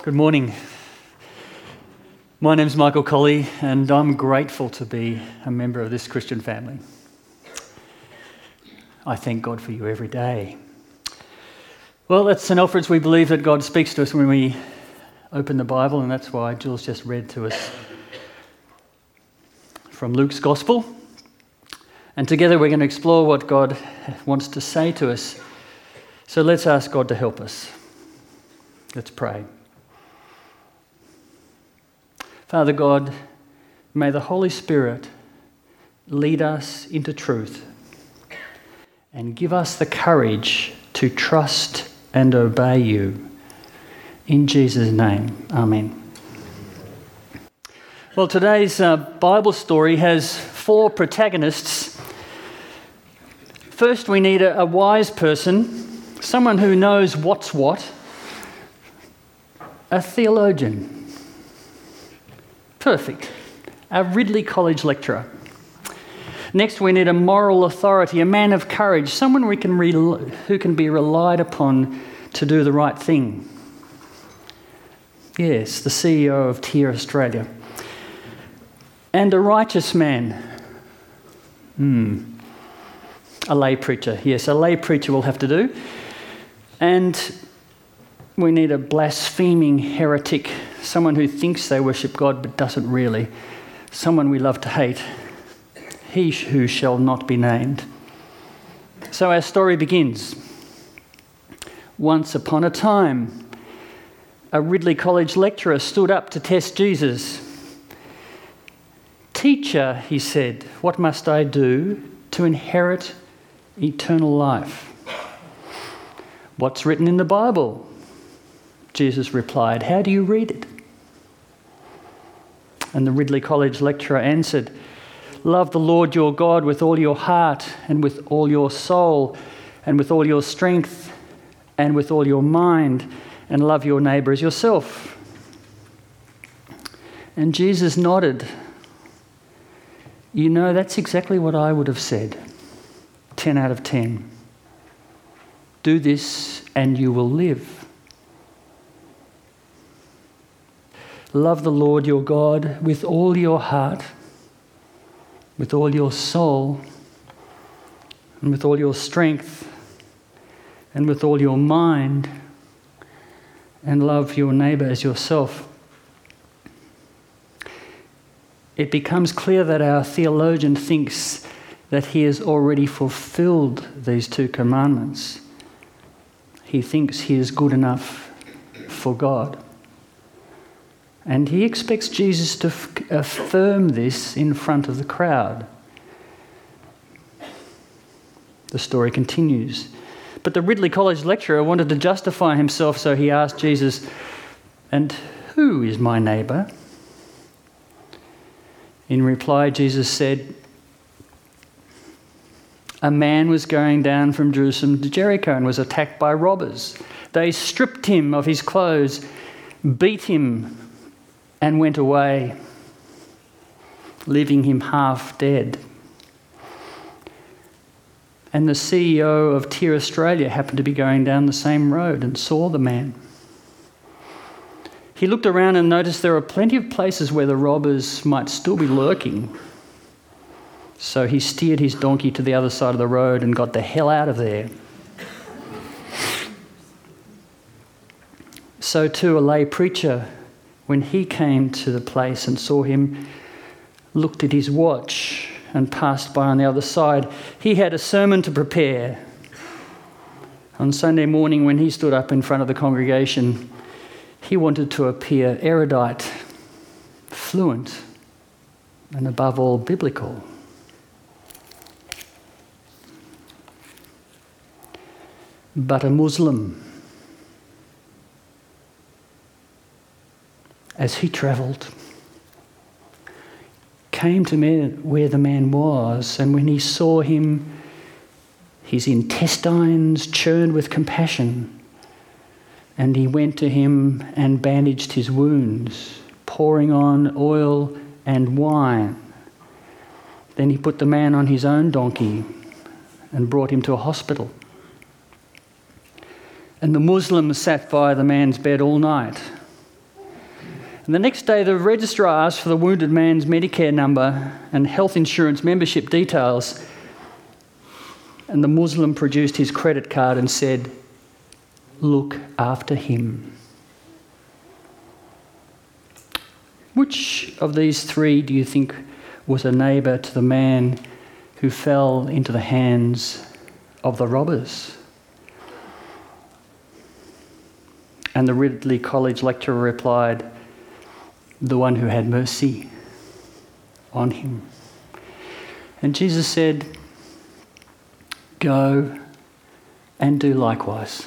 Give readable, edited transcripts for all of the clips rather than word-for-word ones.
Good morning. My name's Michael Colley, and I'm grateful to be a member of this Christian family. I thank God for you every day. Well, at St Alfred's we believe that God speaks to us when we open the Bible, and that's why Jules just read to us from Luke's Gospel. And together we're going to explore what God wants to say to us. So let's ask God to help us. Let's pray. Father God, may the Holy Spirit lead us into truth and give us the courage to trust and obey you. In Jesus' name, amen. Well, today's Bible story has four protagonists. First, we need a wise person, someone who knows what's what, a theologian. Perfect. A Ridley College lecturer. Next, we need a moral authority, a man of courage, someone who can be relied upon to do the right thing. Yes, the CEO of TIER Australia. And a righteous man. A lay preacher. Yes, a lay preacher will have to do. And we need a blaspheming heretic, someone who thinks they worship God but doesn't really, someone we love to hate, he who shall not be named. So our story begins. Once upon a time, a Ridley College lecturer stood up to test Jesus. "Teacher," he said, "what must I do to inherit eternal life?" "What's written in the Bible?" Jesus replied. "How do you read it?" And the Ridley College lecturer answered, "Love the Lord your God with all your heart and with all your soul and with all your strength and with all your mind, and love your neighbour as yourself." And Jesus nodded. "You know, that's exactly what I would have said. 10 out of 10. Do this and you will live. Love the Lord your God with all your heart, with all your soul, and with all your strength, and with all your mind, and love your neighbour as yourself." It becomes clear that our theologian thinks that he has already fulfilled these two commandments. He thinks he is good enough for God. And he expects Jesus to affirm this in front of the crowd. The story continues. But the Ridley College lecturer wanted to justify himself, so he asked Jesus, "And who is my neighbour?" In reply, Jesus said, "A man was going down from Jerusalem to Jericho and was attacked by robbers. They stripped him of his clothes, beat him, and went away, leaving him half dead. And the CEO of TIER Australia happened to be going down the same road and saw the man. He looked around and noticed there were plenty of places where the robbers might still be lurking. So he steered his donkey to the other side of the road and got the hell out of there." So too a lay preacher, when he came to the place and saw him, looked at his watch and passed by on the other side. He had a sermon to prepare. On Sunday morning, when he stood up in front of the congregation, he wanted to appear erudite, fluent, and above all, biblical. But a Muslim, as he travelled, came to where the man was, and when he saw him, his intestines churned with compassion, and he went to him and bandaged his wounds, pouring on oil and wine. Then he put the man on his own donkey and brought him to a hospital. And the Muslims sat by the man's bed all night, And the next day, the registrar asked for the wounded man's Medicare number and health insurance membership details. And the Muslim produced his credit card and said, "Look after him." Which of these three do you think was a neighbour to the man who fell into the hands of the robbers? And the Ridley College lecturer replied, "The one who had mercy on him." And Jesus said, "Go and do likewise."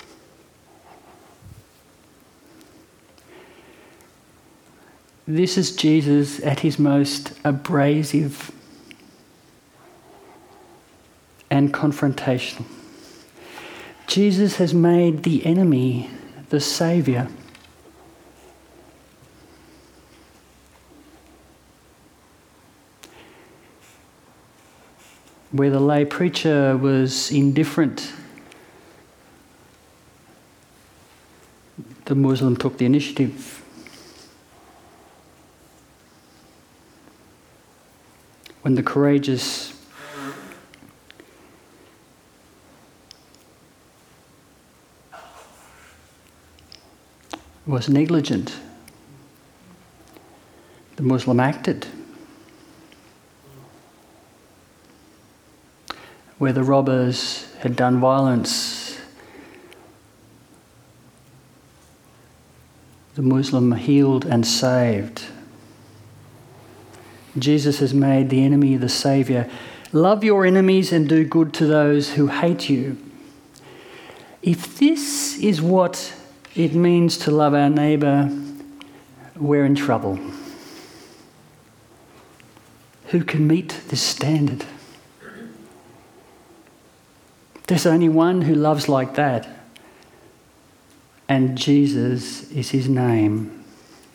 This is Jesus at his most abrasive and confrontational. Jesus has made the enemy the saviour. Where the lay preacher was indifferent, the Muslim took the initiative. When the courageous was negligent, the Muslim acted. Where the robbers had done violence, the Muslim healed and saved. Jesus has made the enemy the saviour. Love your enemies and do good to those who hate you. If this is what it means to love our neighbour, we're in trouble. Who can meet this standard? There's only one who loves like that, and Jesus is his name.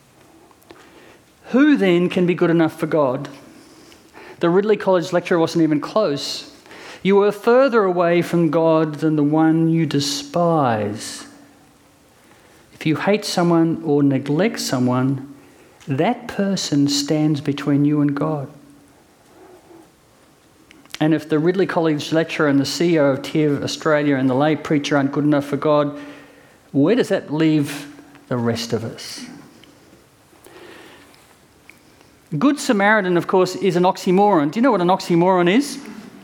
Who then can be good enough for God? The Ridley College lecturer wasn't even close. You are further away from God than the one you despise. If you hate someone or neglect someone, that person stands between you and God. And if the Ridley College lecturer and the CEO of TIV Australia and the lay preacher aren't good enough for God, where does that leave the rest of us? Good Samaritan, of course, is an oxymoron. Do you know what an oxymoron is?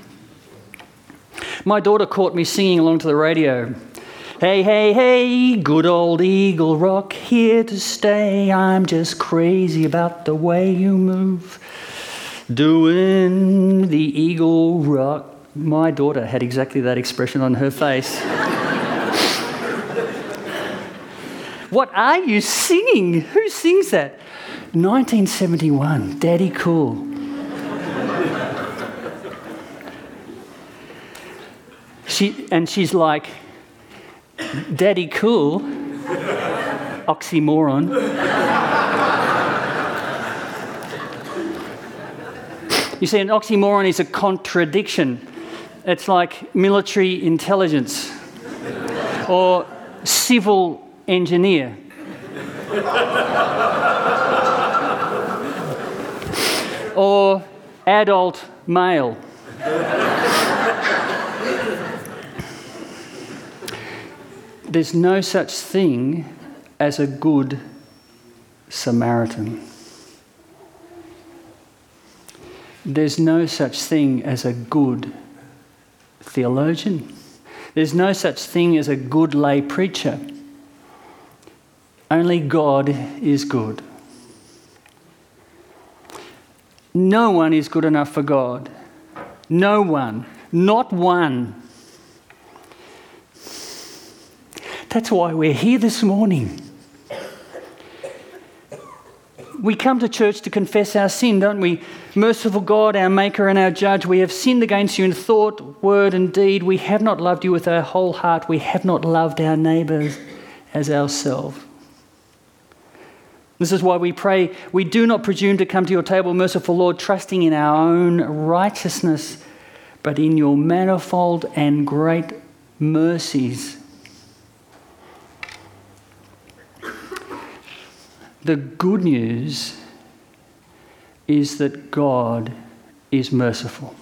My daughter caught me singing along to the radio. Hey, hey, hey, good old Eagle Rock, here to stay. I'm just crazy about the way you move. Doing the Eagle Rock. My daughter had exactly that expression on her face. What are you singing? Who sings that? 1971, Daddy Cool. She's like, Daddy Cool, oxymoron. You see, an oxymoron is a contradiction. It's like military intelligence or civil engineer. Or adult male. There's no such thing as a good Samaritan. There's no such thing as a good theologian. There's no such thing as a good lay preacher. Only God is good. No one is good enough for God. No one. Not one. That's why we're here this morning. We come to church to confess our sin, don't we? Merciful God, our Maker and our Judge, we have sinned against you in thought, word and deed. We have not loved you with our whole heart. We have not loved our neighbours as ourselves. This is why we pray, we do not presume to come to your table, merciful Lord, trusting in our own righteousness, but in your manifold and great mercies. The good news is that God is merciful.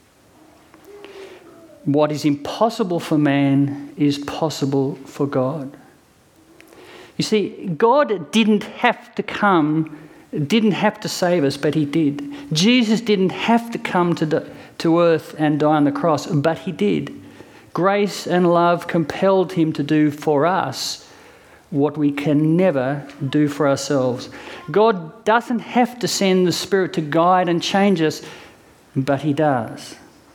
What is impossible for man is possible for God. You see, God didn't have to come, didn't have to save us, but he did. Jesus didn't have to come to earth and die on the cross, but he did. Grace and love compelled him to do for us what we can never do for ourselves. God doesn't have to send the Spirit to guide and change us, but he does.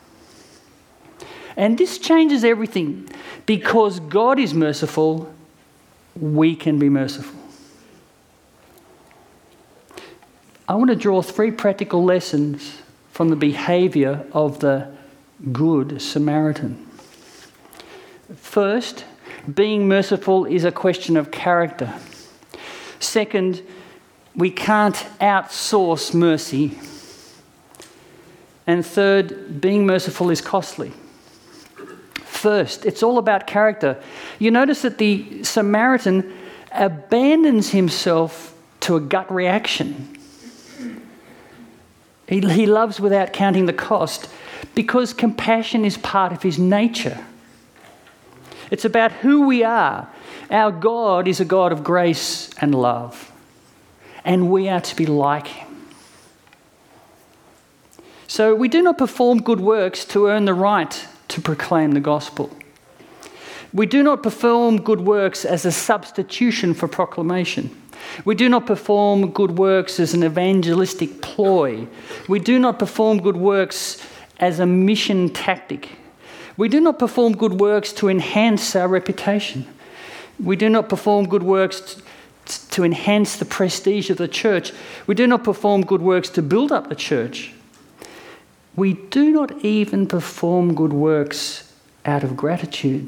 And this changes everything. Because God is merciful, we can be merciful. I want to draw 3 practical lessons from the behaviour of the Good Samaritan. First, being merciful is a question of character. Second, we can't outsource mercy. And third, being merciful is costly. First, it's all about character. You notice that the Samaritan abandons himself to a gut reaction. He loves without counting the cost because compassion is part of his nature. It's about who we are. Our God is a God of grace and love, and we are to be like him. So we do not perform good works to earn the right to proclaim the gospel. We do not perform good works as a substitution for proclamation. We do not perform good works as an evangelistic ploy. We do not perform good works as a mission tactic. We do not perform good works to enhance our reputation. We do not perform good works to enhance the prestige of the church. We do not perform good works to build up the church. We do not even perform good works out of gratitude.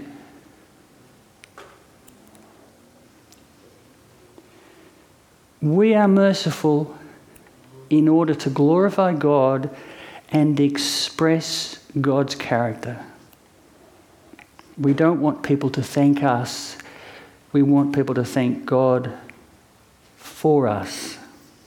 We are merciful in order to glorify God and express God's character. We don't want people to thank us. We want people to thank God for us.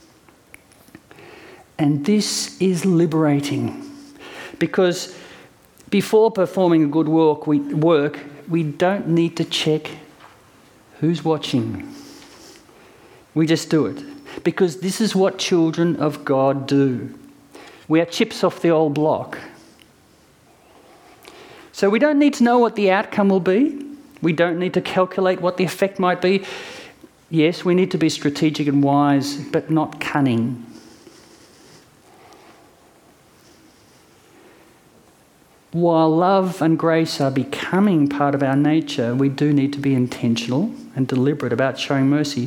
And this is liberating because before performing a good work, we don't need to check who's watching. We just do it because this is what children of God do. We are chips off the old block. So we don't need to know what the outcome will be. We don't need to calculate what the effect might be. Yes, we need to be strategic and wise, but not cunning. While love and grace are becoming part of our nature, we do need to be intentional and deliberate about showing mercy.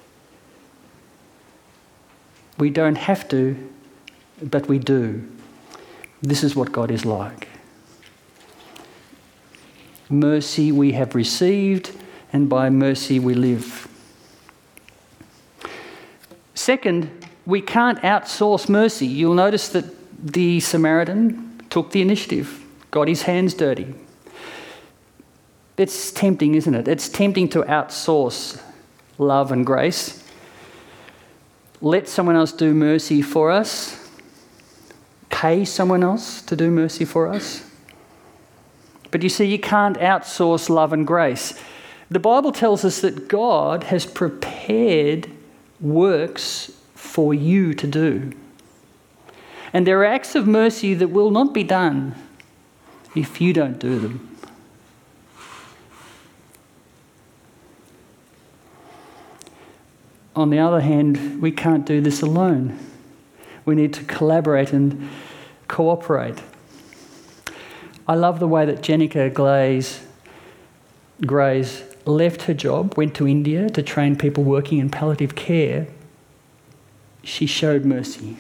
We don't have to, but we do. This is what God is like. Mercy we have received, and by mercy we live. Second, we can't outsource mercy. You'll notice that the Samaritan took the initiative, got his hands dirty. It's tempting, isn't it? It's tempting to outsource love and grace. Let someone else do mercy for us. Pay someone else to do mercy for us. But you see, you can't outsource love and grace. The Bible tells us that God has prepared works for you to do. And there are acts of mercy that will not be done if you don't do them. On the other hand, we can't do this alone. We need to collaborate and cooperate. I love the way that Jenica Grays left her job, went to India to train people working in palliative care. She showed mercy.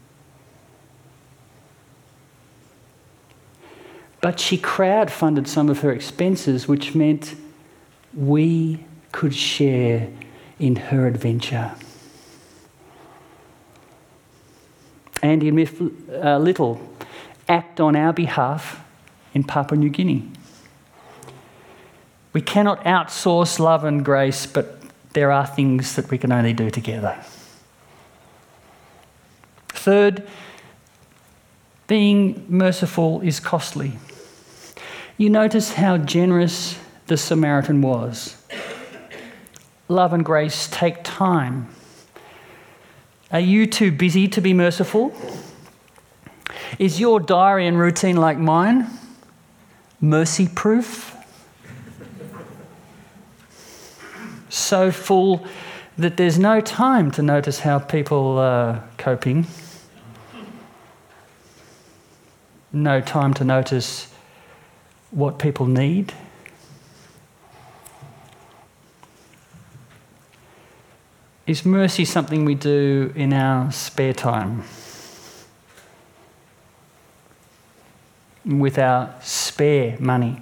But she crowdfunded some of her expenses, which meant we could share in her adventure. Andy and Little act on our behalf in Papua New Guinea. We cannot outsource love and grace, but there are things that we can only do together. Third, being merciful is costly. You notice how generous the Samaritan was. Love and grace take time. Are you too busy to be merciful? Is your diary and routine like mine? Mercy-proof? So full that there's no time to notice how people are coping. No time to notice what people need. Is mercy something we do in our spare time? With our spare money?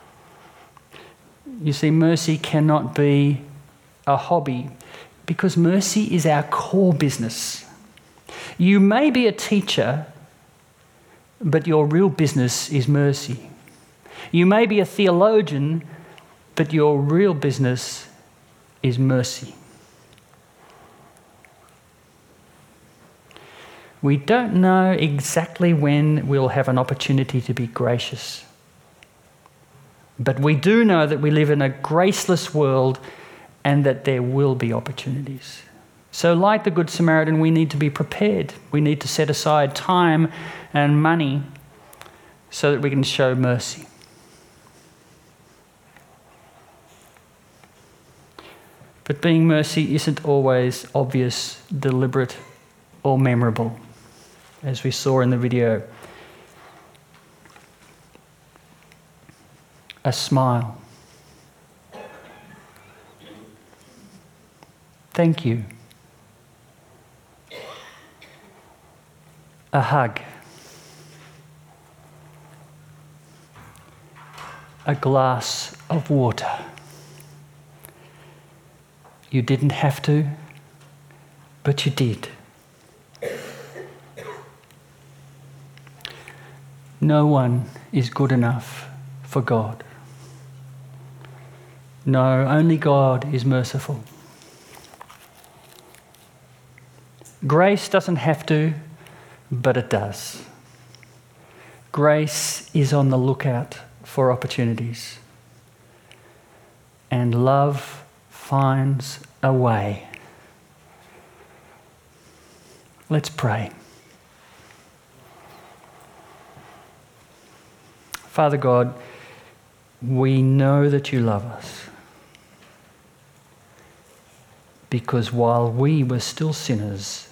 You see, mercy cannot be a hobby because mercy is our core business. You may be a teacher, but your real business is mercy. You may be a theologian, but your real business is mercy. We don't know exactly when we'll have an opportunity to be gracious. But we do know that we live in a graceless world and that there will be opportunities. So like the Good Samaritan, we need to be prepared. We need to set aside time and money so that we can show mercy. But being mercy isn't always obvious, deliberate, or memorable, as we saw in the video. A smile. Thank you. A hug. A glass of water. You didn't have to, but you did. No one is good enough for God. No, only God is merciful. Grace doesn't have to, but it does. Grace is on the lookout for opportunities. And love finds a way. Let's pray. Father God, we know that you love us because while we were still sinners,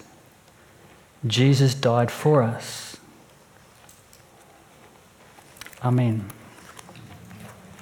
Jesus died for us. Amen.